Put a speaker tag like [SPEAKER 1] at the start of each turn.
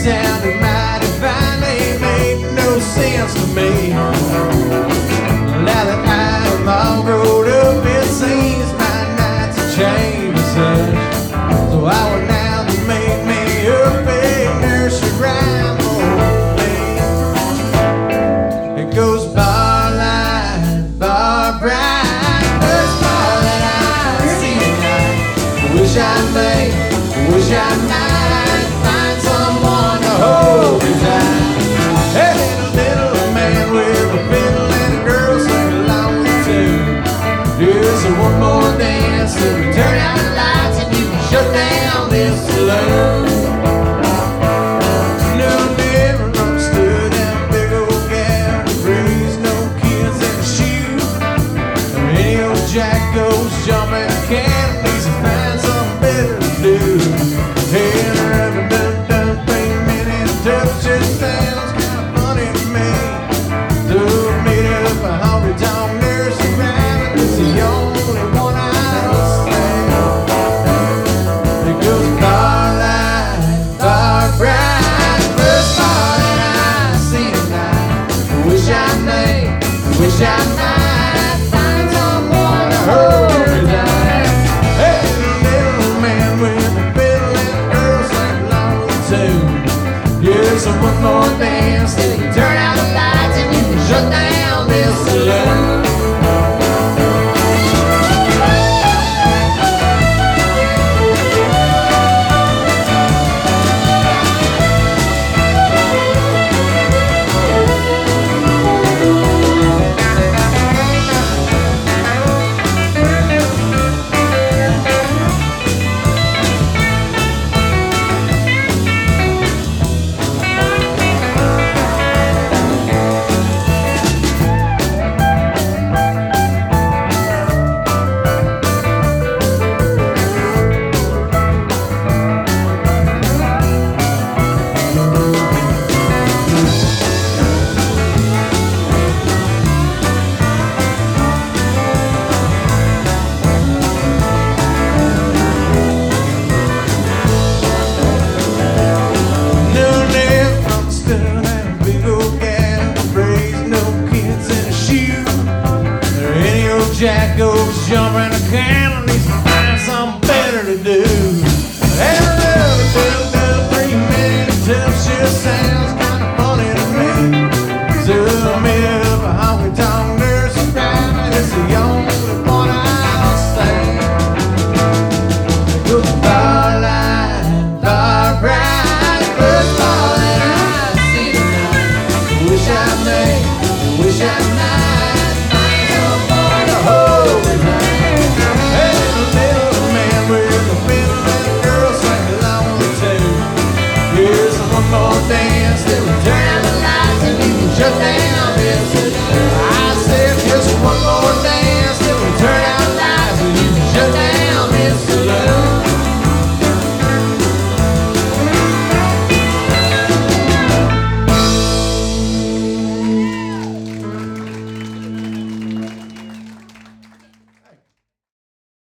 [SPEAKER 1] sounded mighty fine, they made no sense to me. Now that I'm all grown up, it seems my nights have changed such. So I will now make me a big nursery rhyme for me. It goes bar light, bar bright, first bar that I see tonight. Wish I may, wish I might find someone to hold me tight. Hey, little man with a fiddle and a girl sing along with too. Just one more dance till we turn out the lights and you can shut down this saloon. No, never understood that big old gal that raised no kids in a shoe. Any old jack goes jumping canopies and find something better to do. Hey, rub-a-dub-dub-dub, minute touches sounds kind of funny to me. So made up a honky-tonk nursery rhyme, and it's the only one I understand. It goes bar light, bar bright, first bar that I see tonight. Wish I may, wish I might find someone to hold me tight. Hey, little man with a fiddle and a girl sing along too. Yeah, so one more dance till you turn out the lights and you can shut down this saloon. Jack goes jumping a can and needs to find something better to do. And a little 3 minute touch just